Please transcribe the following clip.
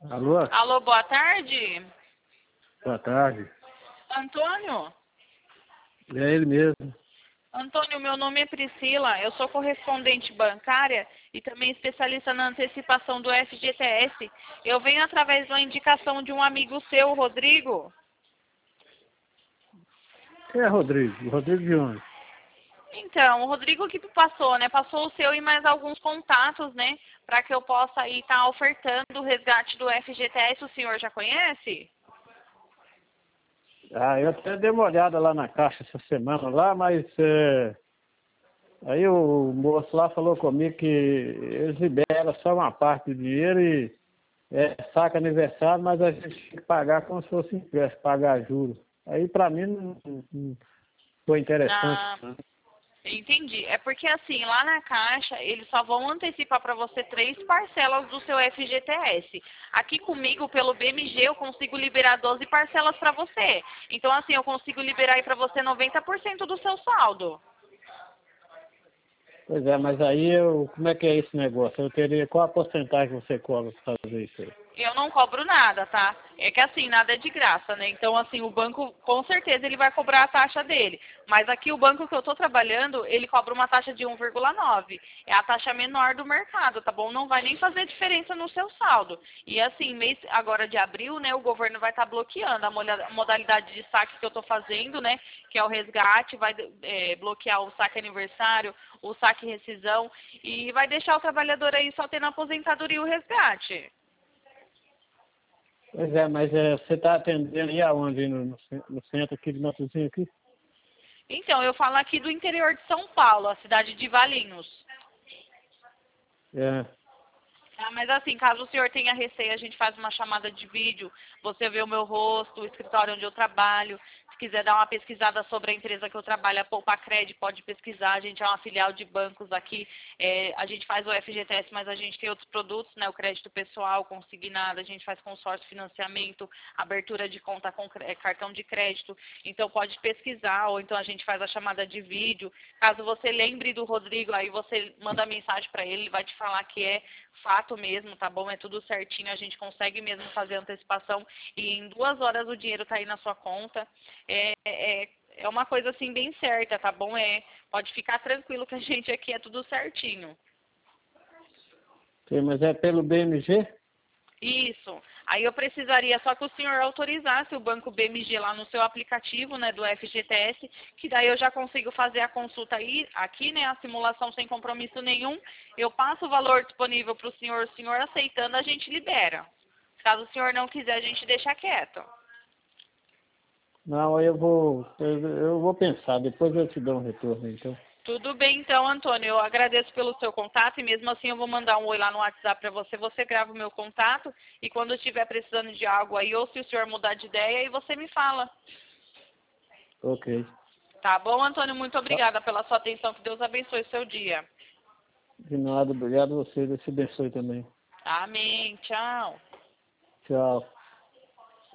Alô? Alô, boa tarde. Boa tarde. Antônio? É ele mesmo. Antônio, meu nome é Priscila, eu sou correspondente bancária e também especialista na antecipação do FGTS. Eu venho através de uma indicação de um amigo seu, Rodrigo. Quem é Rodrigo? Rodrigo de onde? Então, o Rodrigo que passou, né? Passou o seu e mais alguns contatos, né? Para que eu possa aí estar ofertando o resgate do FGTS. O senhor já conhece? Ah, eu até dei uma olhada lá na caixa essa semana lá, mas aí o moço lá falou comigo que eles liberam só uma parte do dinheiro e saca aniversário, mas a gente tem que pagar como se fosse empréstimo, pagar juros. Aí pra mim não foi interessante. Ah, entendi. É porque assim, lá na Caixa, eles só vão antecipar para você 3 parcelas do seu FGTS. Aqui comigo, pelo BMG, eu consigo liberar 12 parcelas para você. Então, assim, eu consigo liberar aí para você 90% do seu saldo. Pois é, mas aí como é que é esse negócio? Eu teria, qual a porcentagem que você cobra pra fazer isso aí? Eu não cobro nada, tá? É que assim, nada é de graça, né? Então, assim, o banco, com certeza, ele vai cobrar a taxa dele. Mas aqui o banco que eu tô trabalhando, ele cobra uma taxa de 1,9. É a taxa menor do mercado, tá bom? Não vai nem fazer diferença no seu saldo. E assim, mês agora de abril, né, o governo vai estar bloqueando a modalidade de saque que eu tô fazendo, né? Que é o resgate, vai bloquear o saque aniversário, o saque rescisão, e vai deixar o trabalhador aí só tendo a aposentadoria e o resgate. Pois é, mas você está atendendo aí aonde? No centro aqui de Matozinho aqui? Então, eu falo aqui do interior de São Paulo, a cidade de Valinhos. É. Ah, mas assim, caso o senhor tenha receio, a gente faz uma chamada de vídeo, você vê o meu rosto, o escritório onde eu trabalho. Se quiser dar uma pesquisada sobre a empresa que eu trabalho, a Poupacred, pode pesquisar. A gente é uma filial de bancos aqui. A gente faz o FGTS, mas a gente tem outros produtos, né? O crédito pessoal, consignado, a gente faz consórcio, financiamento, abertura de conta com cartão de crédito. Então pode pesquisar, ou então a gente faz a chamada de vídeo. Caso você lembre do Rodrigo, aí você manda mensagem para ele, ele vai te falar que é fato mesmo, tá bom? É tudo certinho, a gente consegue mesmo fazer antecipação e em 2 horas o dinheiro tá aí na sua conta. É uma coisa assim bem certa, tá bom? Pode ficar tranquilo que a gente aqui é tudo certinho. Sim, mas é pelo BMG? Isso. Aí eu precisaria só que o senhor autorizasse o Banco BMG lá no seu aplicativo, né, do FGTS, que daí eu já consigo fazer a consulta aí, aqui, né, a simulação sem compromisso nenhum. Eu passo o valor disponível para o senhor aceitando, a gente libera. Caso o senhor não quiser, a gente deixa quieto. Não, eu vou pensar, depois eu te dou um retorno, então. Tudo bem, então, Antônio. Eu agradeço pelo seu contato e mesmo assim eu vou mandar um oi lá no WhatsApp para você. Você grava o meu contato e quando estiver precisando de algo aí, ou se o senhor mudar de ideia, aí você me fala. Ok. Tá bom, Antônio? Muito Tá. obrigada pela sua atenção. Que Deus abençoe o seu dia. De nada, obrigado a você, Deus te abençoe também. Amém. Tchau. Tchau.